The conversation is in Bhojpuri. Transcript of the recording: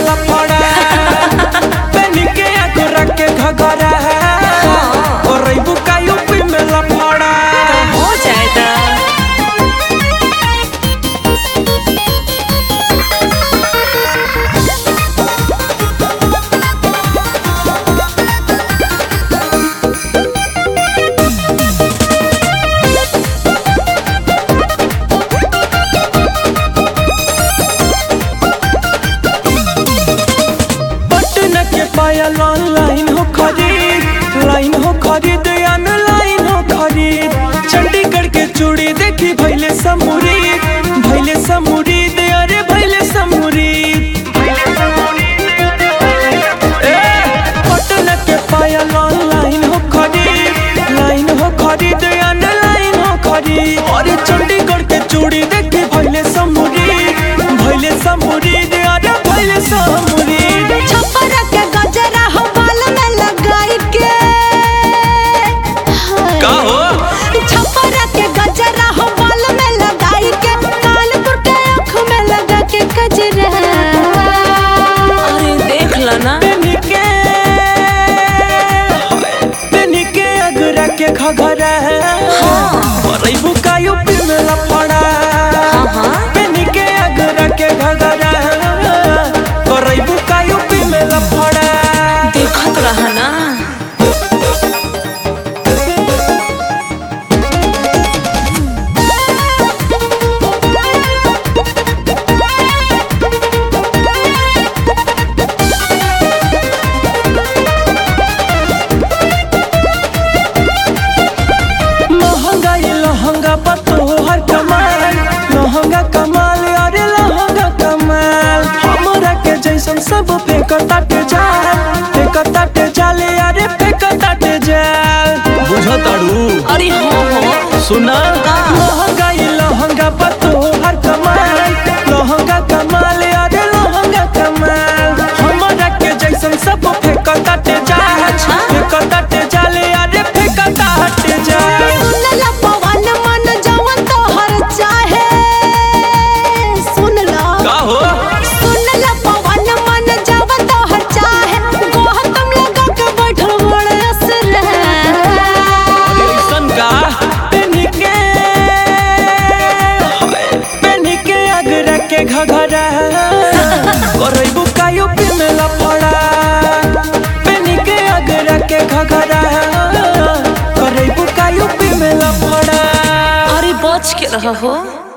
लफड़ा पेनी के आगोरा के घगरा और रईबू का यूपी में लफड़ा हो जाएगा। पायल ऑनलाइन हो खरीद लाइन हो खरीद ऑनलाइन हो खरीद चंडीगढ़ के चूड़ी देखी भैले समूरीद अरे भैले समूरीद पटना के पायल ऑनलाइन हो खरीद लाइन हो खरीद ऑनलाइन हो खरीद अरे चंडीगढ़ के चूड़ी देखी भैले समूरीद अरे भैले समूरीद छपरा के गजरा हो बाल में लगाई के का हो छपरा के गजरा हो बाल में लगाई के कानपुर के आँख में लगा के गजरा अरे देख ला ना पेनी के अगरा के घगरा रईबू का यूपी में लफड़ा पेनी के अगरा के घगरा रईबू का यूपी में लफड़ा देखत रहा ना। लहंगा पतो हर कमाल लहंगा कमाल अरे लहंगा कमाल हमरा के जैसन सब फेंकताटे जाल अरे फेंकताटे जाल बुझताड़ू अरे हो सुना लहंगा पतो हर कमाल लहंगा कमाल अरे लहंगा कमाल हमरा के जैसन सब फेंकताटे जाल अरे फेंकताटे जाल घगरा रईबू का यूपी में लफड़ा पेनी के अगरा के घगरा रईबू का यूपी में लफड़ा अरे बच के रहा हो।